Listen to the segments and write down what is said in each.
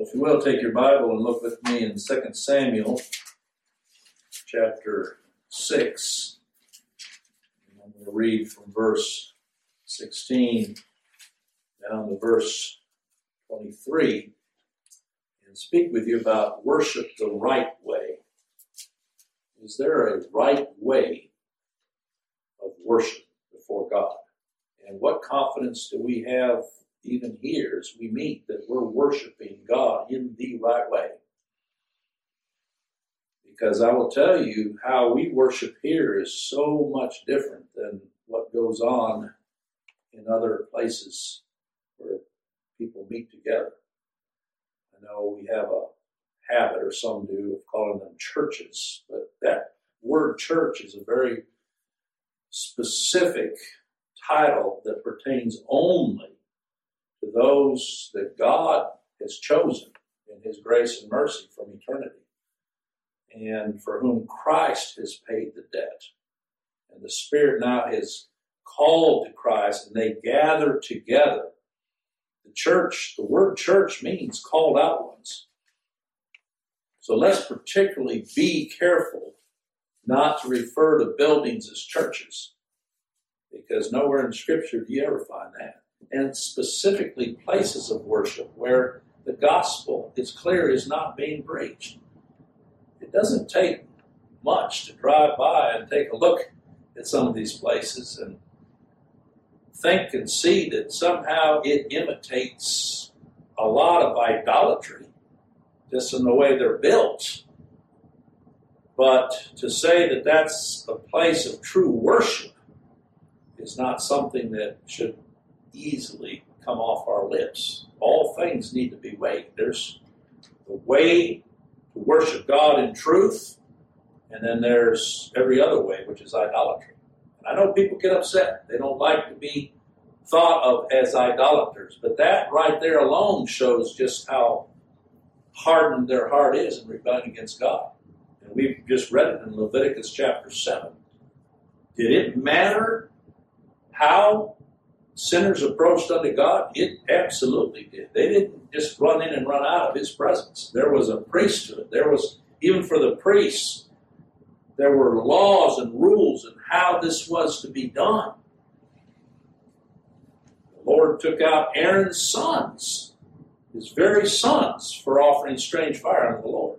Well, if you will, take your Bible and look with me in 2 Samuel chapter 6. I'm going to read from verse 16 down to verse 23 and speak with you about worship the right way. Is there a right way of worship before God? And what confidence do we have even here as we meet that we're worshiping God in the right way? Because I will tell you, how we worship here is so much different than what goes on in other places where people meet together. I know we have a habit, or some do, of calling them churches, but that word church is a very specific title that pertains only to those that God has chosen in His grace and mercy from eternity, and for whom Christ has paid the debt. And the Spirit now has called to Christ, and they gather together. The church, the word church means called out ones. So let's particularly be careful not to refer to buildings as churches, because nowhere in Scripture do you ever find that. And specifically places of worship where the gospel, it's clear, is not being preached. It doesn't take much to drive by and take a look at some of these places and think and see that somehow it imitates a lot of idolatry just in the way they're built. But to say that that's a place of true worship is not something that should easily come off our lips. All things need to be weighed. There's the way to worship God in truth, and then there's every other way, which is idolatry. And I know people get upset. They don't like to be thought of as idolaters, but that right there alone shows just how hardened their heart is in rebelling against God. And we've just read it in Leviticus chapter 7. Did it matter how sinners approached unto God? It absolutely did. They didn't just run in and run out of His presence. There was a priesthood. There was, even for the priests, there were laws and rules and how this was to be done. The Lord took out Aaron's sons, his very sons, for offering strange fire unto the Lord.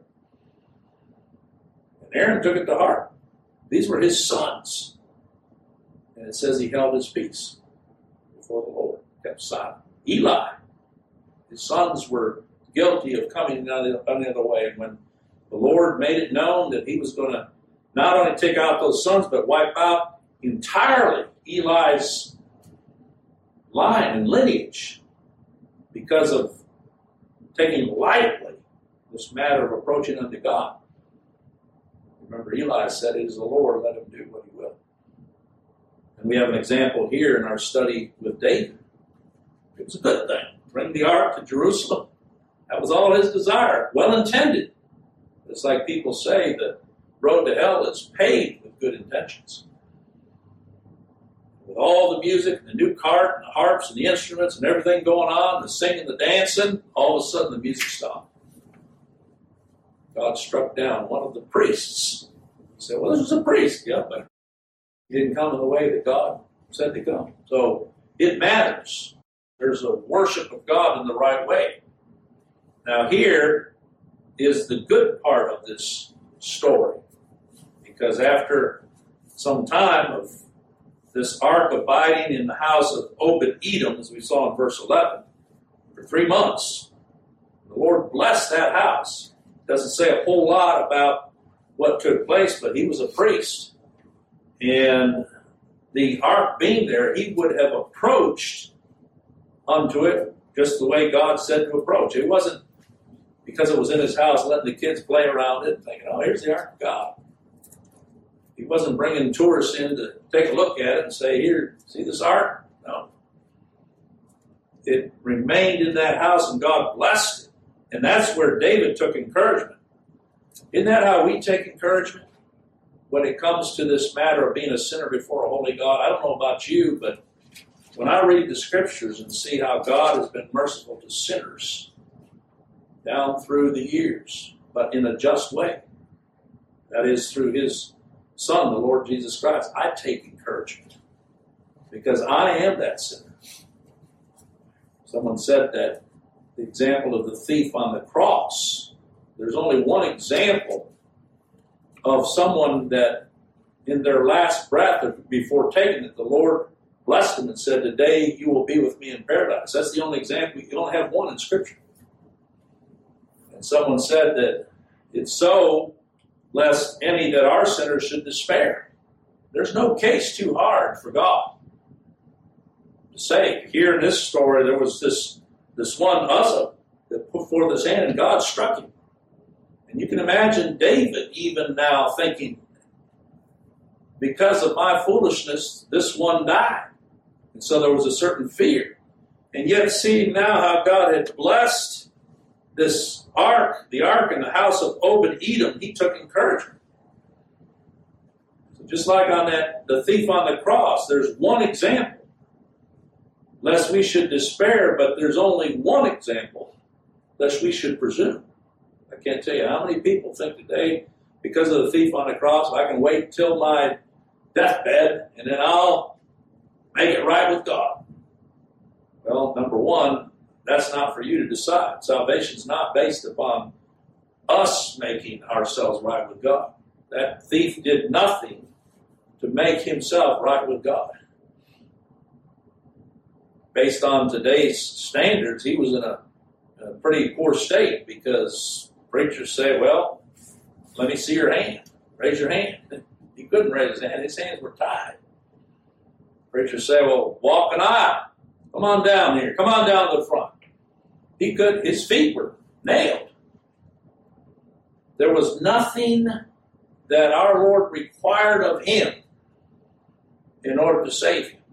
And Aaron took it to heart. These were his sons. And it says he held his peace before the Lord, kept silent. Eli, his sons were guilty of coming another way. And when the Lord made it known that He was going to not only take out those sons, but wipe out entirely Eli's line and lineage because of taking lightly this matter of approaching unto God. Remember, Eli said, "It is the Lord, let Him do what He will." And we have an example here in our study with David. It was a good thing. Bring the ark to Jerusalem. That was all his desire. Well intended. It's like people say, the road to hell is paved with good intentions. With all the music, and the new cart, and the harps, and the instruments, and everything going on, the singing, the dancing, all of a sudden the music stopped. God struck down one of the priests. He said, "Well, this was a priest." Yeah, but he didn't come in the way that God said to come. So it matters. There's a worship of God in the right way. Now here is the good part of this story. Because after some time of this ark abiding in the house of Obed-Edom, as we saw in verse 11, for 3 months, the Lord blessed that house. It doesn't say a whole lot about what took place, but he was a priest. And the ark being there, he would have approached unto it just the way God said to approach. It wasn't because it was in his house letting the kids play around it and thinking, "Oh, here's the ark of God." He wasn't bringing tourists in to take a look at it and say, "Here, see this ark?" No. It remained in that house and God blessed it. And that's where David took encouragement. Isn't that how we take encouragement when it comes to this matter of being a sinner before a holy God? I don't know about you, but when I read the Scriptures and see how God has been merciful to sinners, down through the years, but in a just way. That is through his Son, the Lord Jesus Christ. I take encouragement because I am that sinner. Someone said that the example of the thief on the cross, there's only one example of someone that in their last breath before taking it, the Lord blessed them and said, "Today you will be with me in paradise." That's the only example. You don't have one in Scripture. And someone said that it's so, lest any that are sinners should despair. There's no case too hard for God to save. Here in this story, there was this one Uzzah that put forth his hand, and God struck him. And you can imagine David even now thinking, because of my foolishness, this one died. And so there was a certain fear. And yet seeing now how God had blessed this ark, the ark in the house of Obed-Edom, he took encouragement. So just like on the thief on the cross, there's one example. Lest we should despair, but there's only one example, lest we should presume. I can't tell you how many people think today, because of the thief on the cross, I can wait till my deathbed and then I'll make it right with God. Well, number one, that's not for you to decide. Salvation's not based upon us making ourselves right with God. That thief did nothing to make himself right with God. Based on today's standards, he was in a pretty poor state because preachers say, "Well, let me see your hand. Raise your hand." He couldn't raise his hand. His hands were tied. Preachers say, "Well, walk an aisle. Come on down here. Come on down to the front." He could. His feet were nailed. There was nothing that our Lord required of him in order to save him.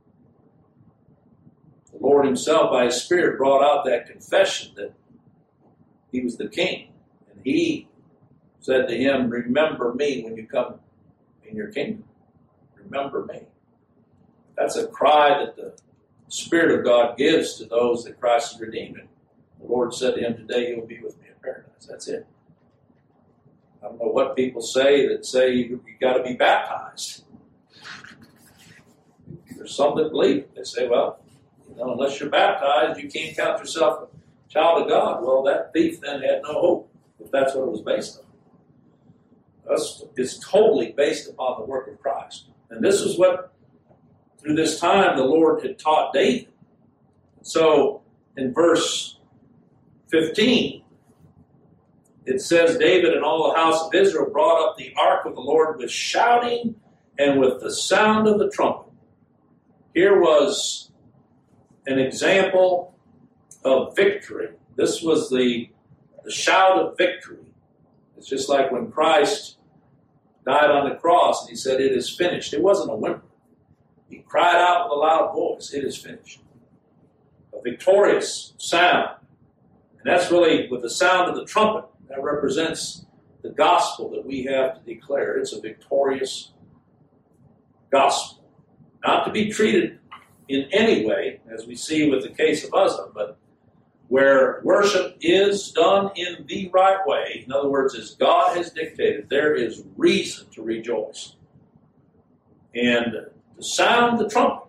The Lord himself, by his Spirit, brought out that confession that he was the king. And he said to him, "Remember me when you come in your kingdom. Remember me." That's a cry that the Spirit of God gives to those that Christ has redeemed. The Lord said to him, "Today you'll be with me in paradise." That's it. I don't know what people say that say you got to be baptized. There's some that believe it. They say, "Well, unless you're baptized, you can't count yourself a child of God." Well, that thief then had no hope, if that's what it was based on. It's totally based upon the work of Christ. And this is what, through this time, the Lord had taught David. So, in verse 15, it says, "David and all the house of Israel brought up the ark of the Lord with shouting and with the sound of the trumpet." Here was an example of victory. This was the shout of victory. It's just like when Christ died on the cross and he said, "It is finished." It wasn't a whimper. He cried out with a loud voice, "It is finished." A victorious sound. And that's really with the sound of the trumpet. That represents the gospel that we have to declare. It's a victorious gospel. Not to be treated in any way, as we see with the case of Uzzah, but where worship is done in the right way, in other words, as God has dictated, there is reason to rejoice. And to sound the trumpet.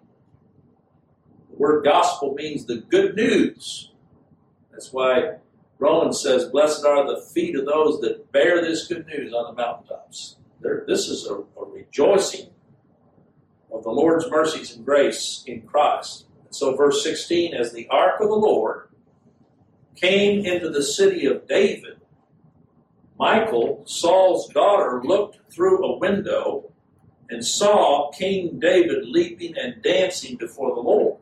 The word gospel means the good news. That's why Romans says, "Blessed are the feet of those that bear this good news on the mountaintops." This is a rejoicing of the Lord's mercies and grace in Christ. And so verse 16, "As the ark of the Lord came into the city of David, Michal, Saul's daughter, looked through a window and saw King David leaping and dancing before the Lord."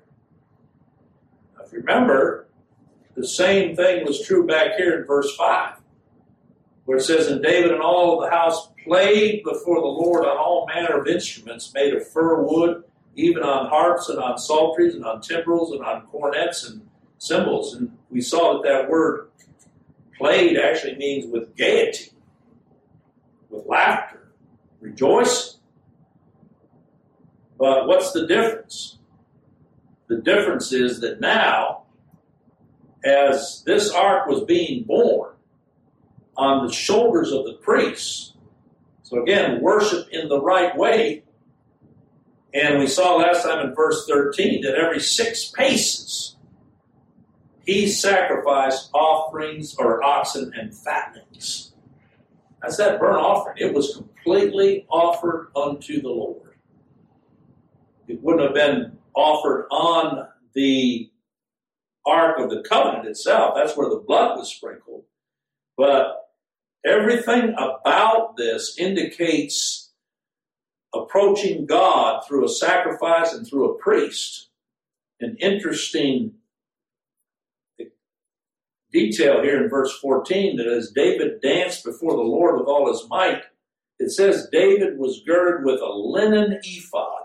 Now, if you remember, the same thing was true back here in verse 5, where it says, "And David and all of the house played before the Lord on all manner of instruments made of fir wood, even on harps and on psalteries and on timbrels and on cornets and cymbals." And we saw that word played actually means with gaiety, with laughter, rejoicing. But what's the difference? The difference is that now as this ark was being borne on the shoulders of the priests. So again, worship in the right way. And we saw last time in verse 13 that every 6 paces he sacrificed offerings or oxen and fattenings. That's that burnt offering. It was completely offered unto the Lord. It wouldn't have been offered on the Ark of the Covenant itself. That's where the blood was sprinkled. But everything about this indicates approaching God through a sacrifice and through a priest. An interesting detail here in verse 14 that as David danced before the Lord with all his might, it says David was girded with a linen ephod.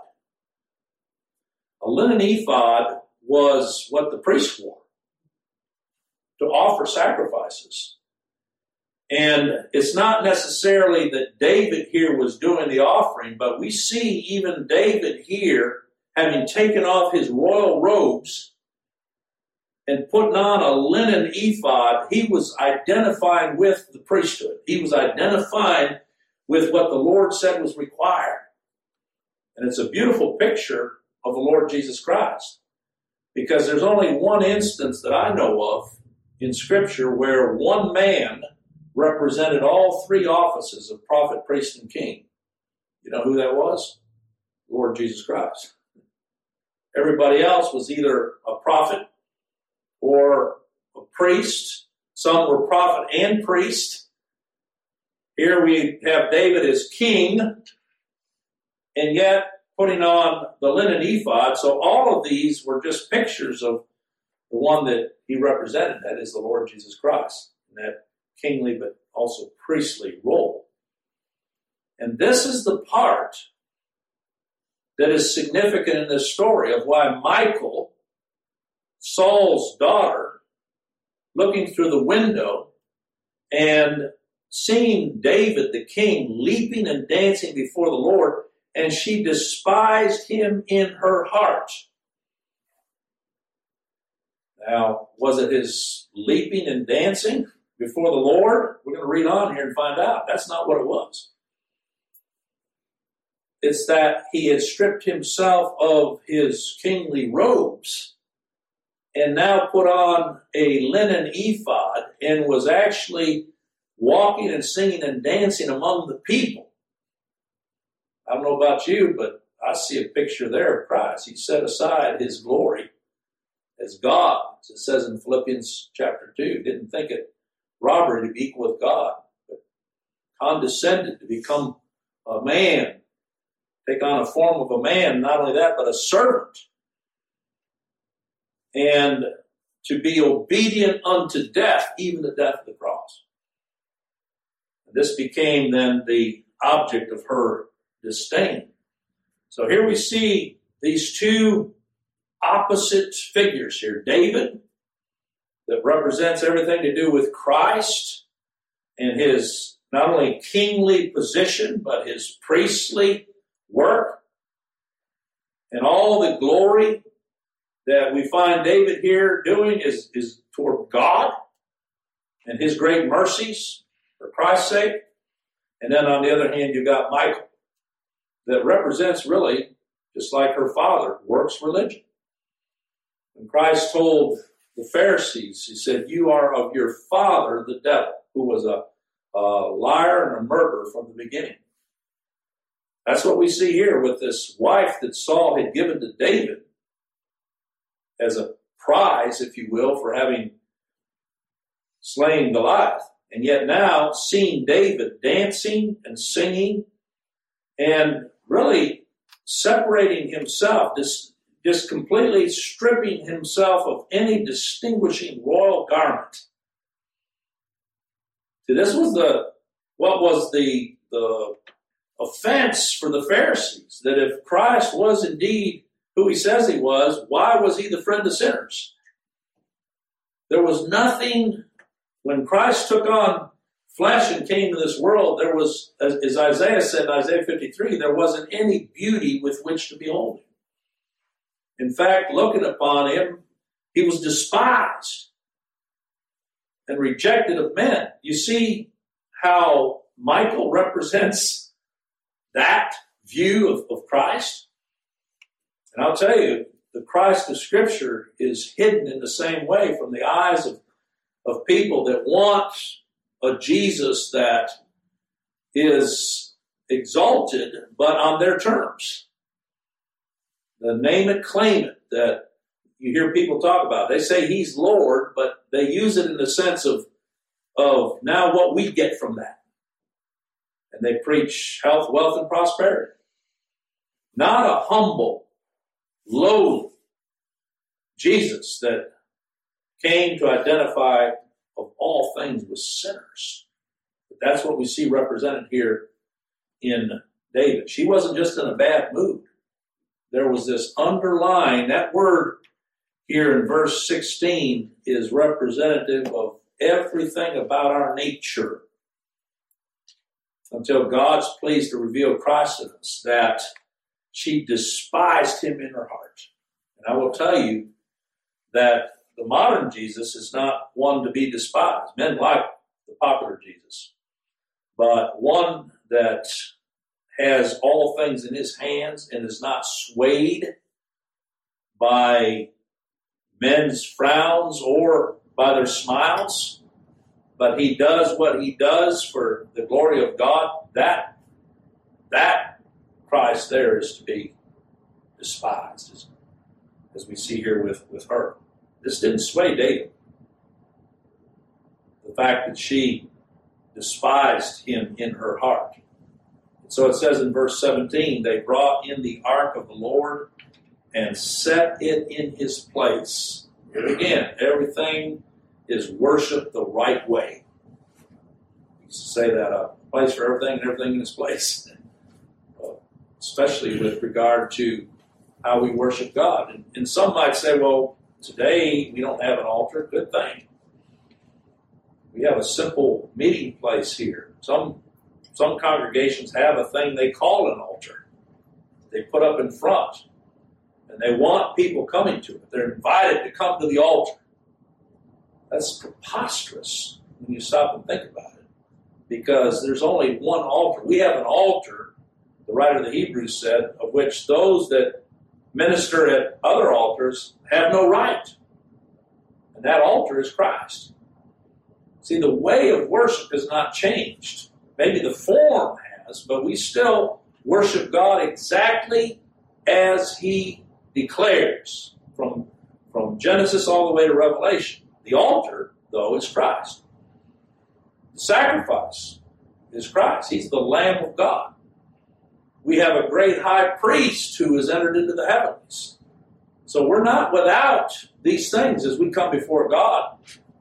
A linen ephod was what the priests wore to offer sacrifices. And it's not necessarily that David here was doing the offering, but we see even David here having taken off his royal robes and putting on a linen ephod. He was identifying with the priesthood. He was identifying with what the Lord said was required. And it's a beautiful picture of the Lord Jesus Christ, because there's only one instance that I know of in Scripture where one man represented all 3 offices of prophet, priest, and king. You know who that was? Lord Jesus Christ. Everybody else was either a prophet or a priest. Some were prophet and priest. Here we have David as king, and yet putting on the linen ephod. So all of these were just pictures of the one that he represented, that is the Lord Jesus Christ, in that kingly but also priestly role. And this is the part that is significant in this story of why Michal, Saul's daughter, looking through the window and seeing David the king leaping and dancing before the Lord, and she despised him in her heart. Now, was it his leaping and dancing before the Lord? We're going to read on here and find out. That's not what it was. It's that he had stripped himself of his kingly robes and now put on a linen ephod and was actually walking and singing and dancing among the people. I don't know about you, but I see a picture there of Christ. He set aside his glory as God, as it says in Philippians chapter 2. Didn't think it robbery to be equal with God, but condescended to become a man, take on a form of a man, not only that, but a servant, and to be obedient unto death, even the death of the cross. And this became then the object of her disdain. So here we see these 2 opposite figures here. David, that represents everything to do with Christ and his not only kingly position, but his priestly work. And all the glory that we find David here doing is toward God and his great mercies for Christ's sake. And then on the other hand, you've got Michal, that represents really, just like her father, works religion. When Christ told the Pharisees, he said, "You are of your father, the devil," who was a liar and a murderer from the beginning. That's what we see here with this wife that Saul had given to David as a prize, if you will, for having slain Goliath. And yet now, seeing David dancing and singing and really separating himself, just completely stripping himself of any distinguishing royal garment. See, this was what was the offense for the Pharisees, that if Christ was indeed who he says he was, why was he the friend of sinners? There was nothing, when Christ took on flesh and came to this world, there was, as Isaiah said in Isaiah 53, there wasn't any beauty with which to behold him. In fact, looking upon him, he was despised. and rejected of men. You see how Michael represents that view of Christ? And I'll tell you, the Christ of Scripture is hidden in the same way from the eyes of people that want a Jesus that is exalted, but on their terms. The name it, claim it that you hear people talk about. They say he's Lord, but they use it in the sense of now what we get from that. And they preach health, wealth, and prosperity. Not a humble, lowly Jesus that came to identify of all things with sinners. But that's what we see represented here in David. She wasn't just in a bad mood. There was this underlying, that word here in verse 16 is representative of everything about our nature. Until God's pleased to reveal Christ in us, that she despised him in her heart. And I will tell you that the modern Jesus is not one to be despised. Men like the popular Jesus. But one that has all things in his hands and is not swayed by men's frowns or by their smiles, but he does what he does for the glory of God. That Christ there is to be despised, as we see here with her. This didn't sway David. The fact that she despised him in her heart. And so it says in verse 17, they brought in the ark of the Lord and set it in his place. And again, everything is worshiped the right way. We used to say that, a place for everything and everything in its place. Especially with regard to how we worship God. And some might say, well, today we don't have an altar. Good thing. We have a simple meeting place here. Some congregations have a thing they call an altar. They put up in front. And they want people coming to it. They're invited to come to the altar. That's preposterous when you stop and think about it. Because there's only one altar. We have an altar, the writer of the Hebrews said, of which those that minister at other altars have no right. And that altar is Christ. See, the way of worship has not changed. Maybe the form has, but we still worship God exactly as he declares from Genesis all the way to Revelation. The altar, though, is Christ. The sacrifice is Christ. He's the Lamb of God. We have a great high priest who has entered into the heavens. So we're not without these things as we come before God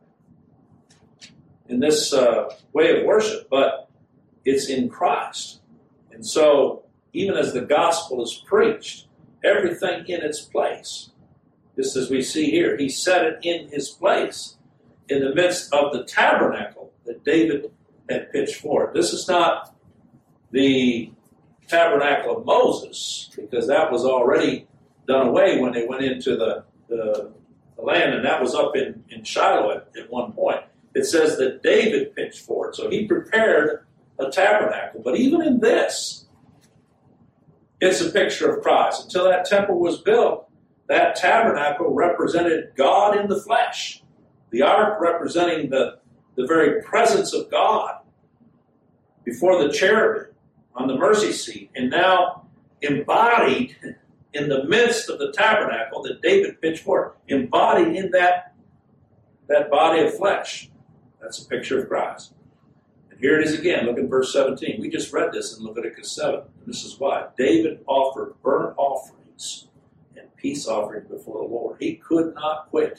in this way of worship, but it's in Christ. And so even as the gospel is preached, everything in its place, just as we see here, he set it in his place in the midst of the tabernacle that David had pitched forth. This is not the tabernacle of Moses, because that was already done away when they went into the land, and that was up in Shiloh at one point. It says that David pitched forth, so he prepared a tabernacle. But even in this, it's a picture of Christ. Until that temple was built, that tabernacle represented God in the flesh. The ark representing the very presence of God before the cherubim on the mercy seat, and now embodied in the midst of the tabernacle that David pitched forth, embodied in that body of flesh. That's a picture of Christ. And here it is again. Look at verse 17. We just read this in Leviticus 7. And this is why. David offered burnt offerings and peace offerings before the Lord. He could not quit,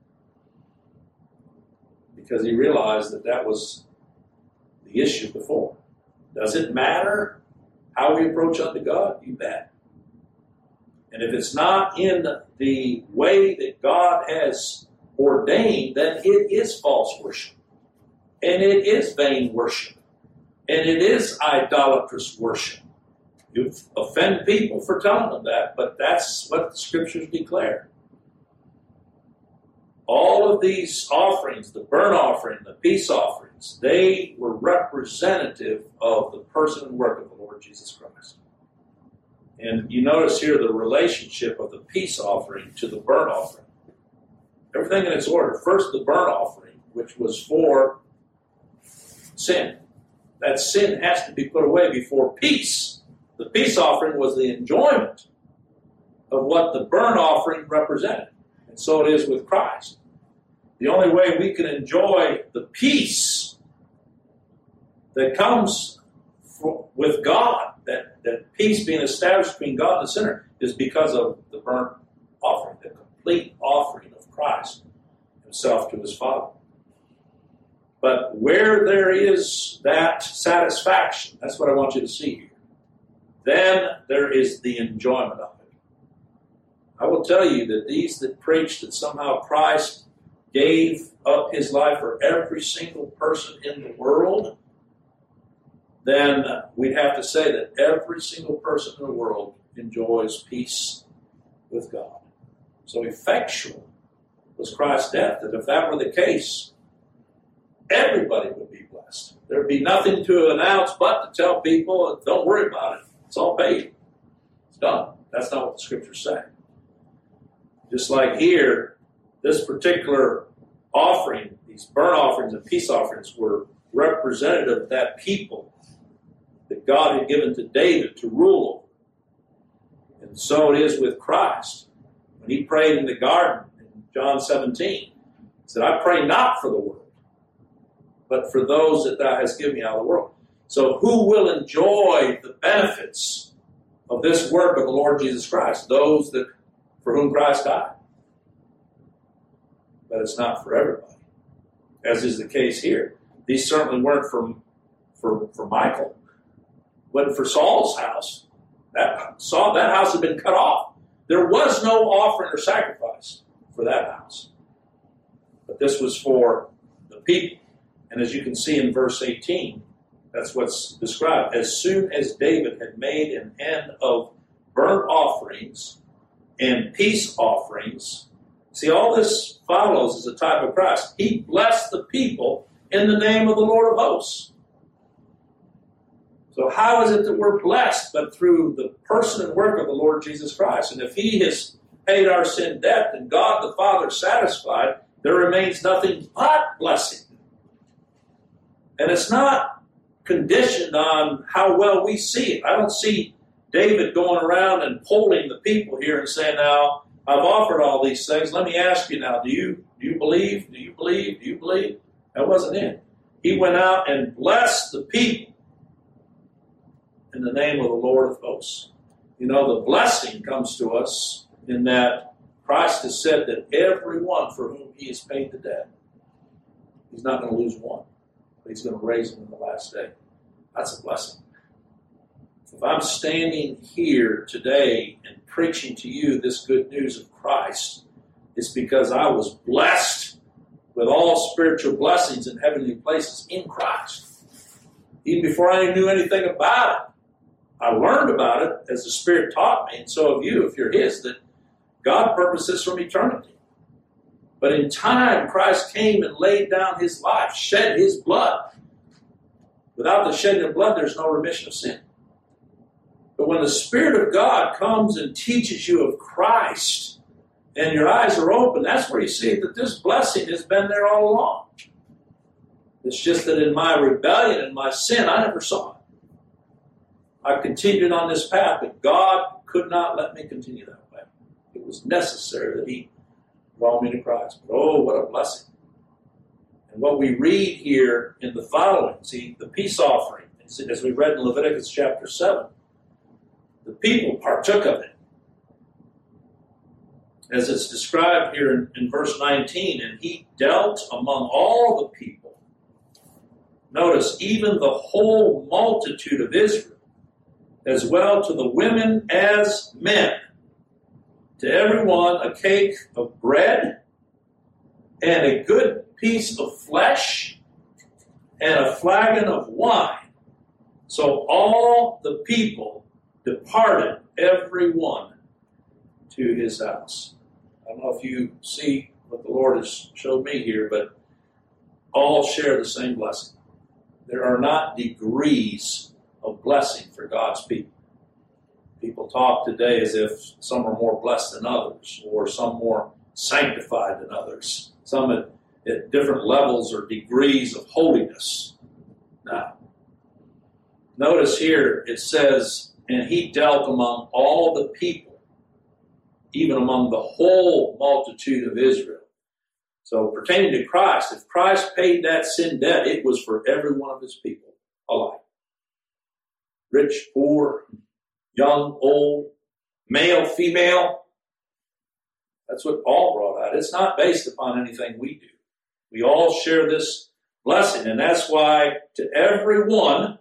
because he realized that was the issue before. Does it matter how we approach unto God? You bet. And if it's not in the way that God has ordained, then it is false worship. And it is vain worship. And it is idolatrous worship. You offend people for telling them that, but that's what the Scriptures declare. all of these offerings, the burnt offering, the peace offerings, they were representative of the person and work of the Lord Jesus Christ. And you notice here the relationship of the peace offering to the burnt offering. Everything in its order. First, the burnt offering, which was for sin. That sin has to be put away before peace. The peace offering was the enjoyment of what the burnt offering represented. And so it is with Christ. The only way we can enjoy the peace that comes with God, that peace being established between God and the sinner, is because of the burnt offering, the complete offering of Christ himself to his Father. But where there is that satisfaction, that's what I want you to see here, then there is the enjoyment of it. I will tell you that these that preach that somehow Christ gave up his life for every single person in the world, then we'd have to say that every single person in the world enjoys peace with God. So effectual was Christ's death, that if that were the case, everybody would be blessed. There'd be nothing to announce but to tell people, don't worry about it. It's all paid. It's done. That's not what the scriptures say. Just like here, this particular offering, these burnt offerings and peace offerings, were representative of that people that God had given to David to rule over. And so it is with Christ. When he prayed in the garden in John 17, he said, I pray not for the world, but for those that thou hast given me out of the world. So who will enjoy the benefits of this work of the Lord Jesus Christ? Those that for whom Christ died. But it's not for everybody, as is the case here. These certainly weren't for Michael. But for Saul's house, that house had been cut off. There was no offering or sacrifice for that house. But this was for the people. And as you can see in verse 18, that's what's described. As soon as David had made an end of burnt offerings and peace offerings, see, all this follows as a type of Christ. He blessed the people in the name of the Lord of hosts. So how is it that we're blessed but through the person and work of the Lord Jesus Christ? And if he has paid our sin debt and God the Father satisfied, there remains nothing but blessing. And it's not conditioned on how well we see it. I don't see David going around and polling the people here and saying, now, I've offered all these things. Let me ask you now, do you believe? Do you believe? Do you believe? That wasn't it. He went out and blessed the people in the name of the Lord of hosts. You know, the blessing comes to us in that Christ has said that everyone for whom he has paid the debt, he's not going to lose one, but he's going to raise them in the last day. That's a blessing. If I'm standing here today and preaching to you this good news of Christ, it's because I was blessed with all spiritual blessings in heavenly places in Christ. Even before I knew anything about it, I learned about it as the Spirit taught me, and so have you, if you're his, that God purposes from eternity. But in time, Christ came and laid down his life, shed his blood. Without the shedding of blood, there's no remission of sin. But when the Spirit of God comes and teaches you of Christ, and your eyes are open, that's where you see that this blessing has been there all along. It's just that in my rebellion and my sin, I never saw it. I continued on this path, but God could not let me continue that way. It was necessary that he draw me to Christ. But oh, what a blessing. And what we read here in the following, see, the peace offering, as we read in Leviticus chapter 7, the people partook of it. As it's described here in verse 19, and he dealt among all the people. Notice, even the whole multitude of Israel, as well to the women as men. To everyone a cake of bread and a good piece of flesh and a flagon of wine. So all the people departed, every one to his house. I don't know if you see what the Lord has showed me here, but all share the same blessing. There are not degrees of blessing for God's people. People talk today as if some are more blessed than others, or some more sanctified than others, some at different levels or degrees of holiness. Now, notice here it says, and he dealt among all the people, even among the whole multitude of Israel. So pertaining to Christ, if Christ paid that sin debt, it was for every one of his people alike. Rich, poor, young, old, male, female. That's what Paul brought out. It's not based upon anything we do. We all share this blessing, and that's why to everyone,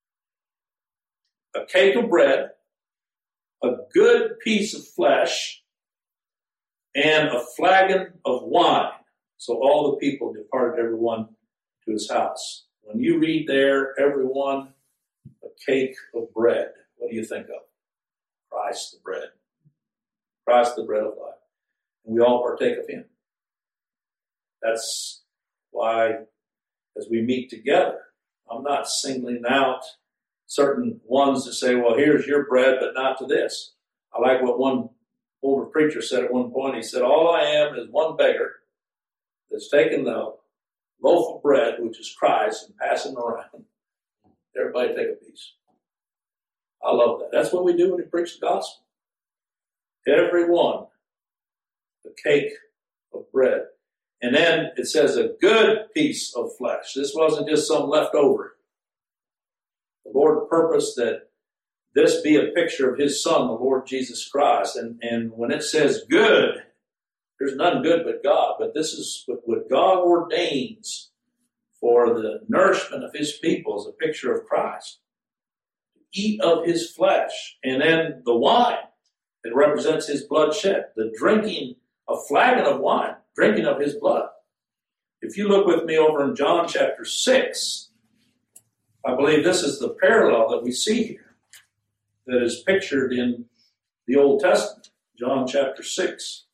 a cake of bread, a good piece of flesh, and a flagon of wine. So all the people departed, everyone to his house. When you read there, everyone, a cake of bread, what do you think of? Christ the bread. Christ the bread of life. And we all partake of him. That's why, as we meet together, I'm not singling out certain ones to say, well, here's your bread, but not to this. I like what one older preacher said at one point. He said, all I am is one beggar that's taken the loaf of bread, which is Christ, and passing it around. Everybody take a piece. I love that. That's what we do when we preach the gospel. Everyone, a cake of bread. And then it says a good piece of flesh. This wasn't just some leftover. The Lord purposed that this be a picture of his Son, the Lord Jesus Christ. And when it says good, there's none good but God. But this is what God ordains for the nourishment of his people, is a picture of Christ. Eat of his flesh. And then the wine, it represents his blood shed. The drinking, a flagon of wine, drinking of his blood. If you look with me over in John chapter 6, I believe this is the parallel that we see here that is pictured in the Old Testament. John chapter 6.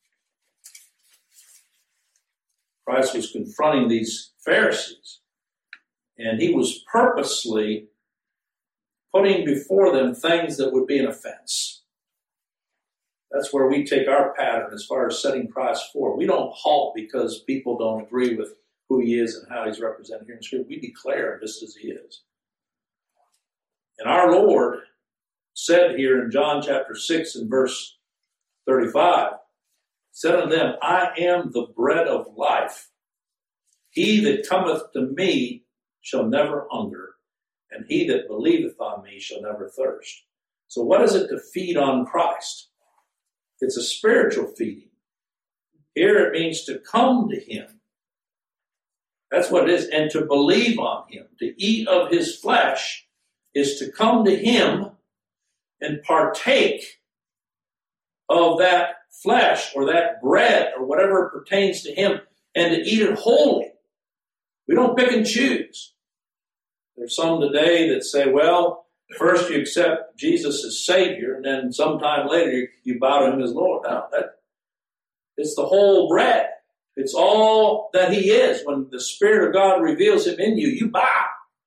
Christ was confronting these Pharisees, and he was purposely putting before them things that would be an offense. That's where we take our pattern as far as setting Christ forward. We don't halt because people don't agree with who he is and how he's represented here in Scripture. We declare him just as he is. And our Lord said here in John chapter 6 and verse 35, said unto them, I am the bread of life. He that cometh to me shall never hunger, and he that believeth on me shall never thirst. So what is it to feed on Christ? It's a spiritual feeding. Here it means to come to him. That's what it is. And to believe on him. To eat of his flesh is to come to him and partake of that flesh or that bread or whatever pertains to him, and to eat it wholly. We don't pick and choose. There's some today that say, well, first you accept Jesus as Savior, and then sometime later you bow to him as Lord. No, it's the whole bread. It's all that he is. When the Spirit of God reveals him in you, you bow.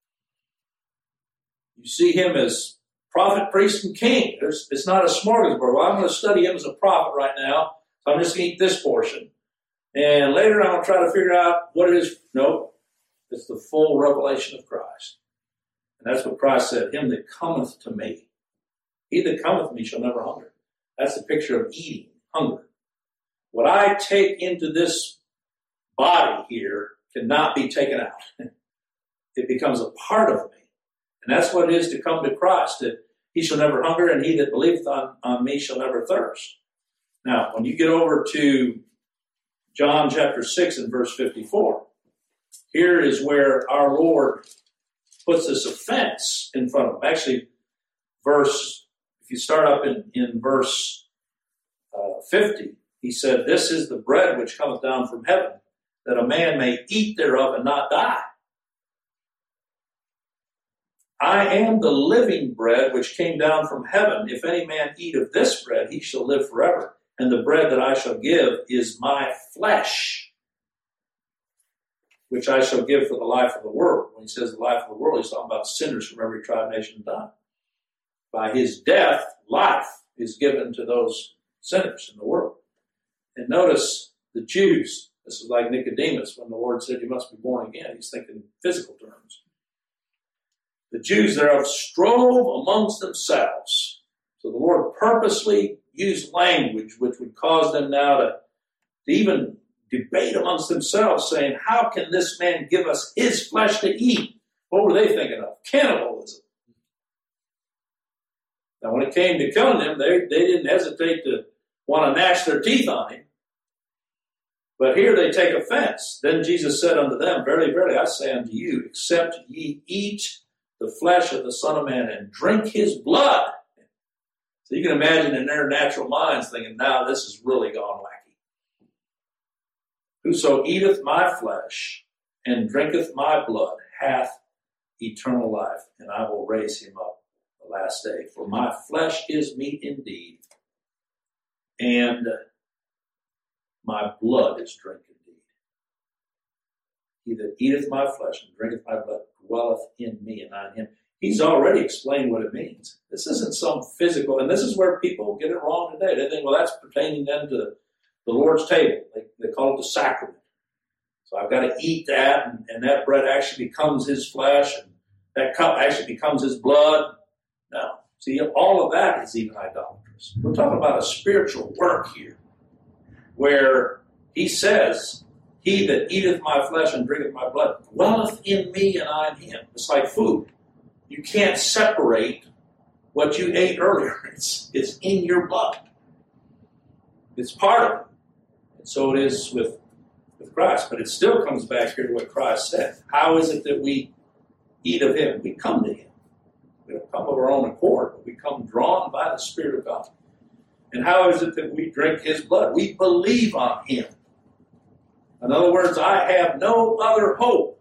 You see him as prophet, priest, and king. It's not a smorgasbord. Well, I'm going to study him as a prophet right now, so I'm just going to eat this portion. And later I'm going to try to figure out what it is. No, it's the full revelation of Christ. And that's what Christ said, him that cometh to me. He that cometh to me shall never hunger. That's the picture of eating, hunger. What I take into this body here cannot be taken out. It becomes a part of me. And that's what it is to come to Christ, that he shall never hunger, and he that believeth on me shall never thirst. Now, when you get over to John chapter 6 and verse 54, here is where our Lord puts this offense in front of him. Actually, if you start up in verse 50, he said, this is the bread which cometh down from heaven, that a man may eat thereof and not die. I am the living bread which came down from heaven. If any man eat of this bread, he shall live forever. And the bread that I shall give is my flesh, which I shall give for the life of the world. When he says the life of the world, he's talking about sinners from every tribe, nation, and tongue. By his death, life is given to those sinners in the world. And notice the Jews. This is like Nicodemus when the Lord said you must be born again. He's thinking in physical terms. The Jews thereof strove amongst themselves. So the Lord purposely used language which would cause them now to even debate amongst themselves, saying, how can this man give us his flesh to eat? What were they thinking of? Cannibalism. Now when it came to killing him, they didn't hesitate to want to gnash their teeth on him. But here they take offense. Then Jesus said unto them, verily, verily, I say unto you, except ye eat the flesh of the Son of Man and drink his blood. So you can imagine in their natural minds thinking, now this has really gone wacky. Whoso eateth my flesh and drinketh my blood hath eternal life, and I will raise him up the last day. For my flesh is meat indeed, and my blood is drink indeed. He that eateth my flesh and drinketh my blood dwelleth in me, and I in him. He's already explained what it means. This isn't some physical, and this is where people get it wrong today. They think, well, that's pertaining then to the Lord's table. They call it the sacrament. So I've got to eat that, and that bread actually becomes his flesh, and that cup actually becomes his blood. No. See, all of that is even idolatrous. We're talking about a spiritual work here, where he says, he that eateth my flesh and drinketh my blood dwelleth in me, and I in him. It's like food. You can't separate what you ate earlier. It's in your blood. It's part of it. And so it is with Christ. But it still comes back here to what Christ said. How is it that we eat of him? We come to him. We don't come of our own accord, but we come drawn by the Spirit of God. And how is it that we drink his blood? We believe on him. In other words, I have no other hope,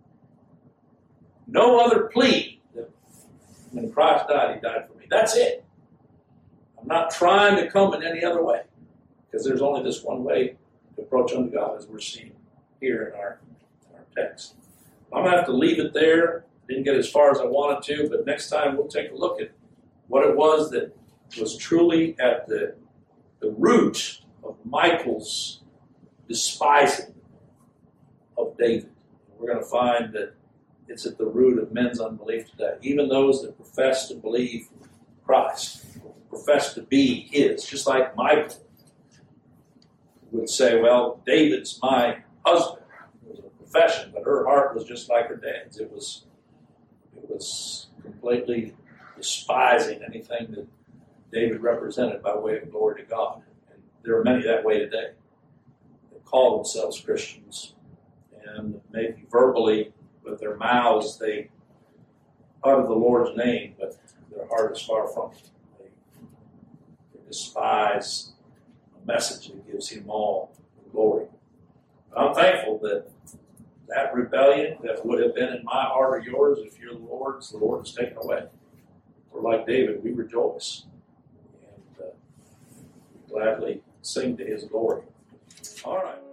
no other plea. When Christ died, he died for me. That's it. I'm not trying to come in any other way, because there's only this one way to approach unto God, as we're seeing here in our text. I'm going to have to leave it there. Didn't get as far as I wanted to, but next time we'll take a look at what it was that was truly at the root of Michal's despising of David. We're going to find that it's at the root of men's unbelief today. Even those that profess to believe Christ, profess to be his, just like Michal would say, well, David's my husband. It was a profession, but her heart was just like her dad's. It was completely despising anything that David represented by way of glory to God. And there are many that way today. They call themselves Christians, and maybe verbally with their mouths they utter the Lord's name, but their heart is far from it. They despise a message that gives him all the glory. But I'm thankful that rebellion that would have been in my heart or yours, if you're the Lord's, the Lord has taken away. We're like David, we rejoice. And we gladly sing to his glory. All right.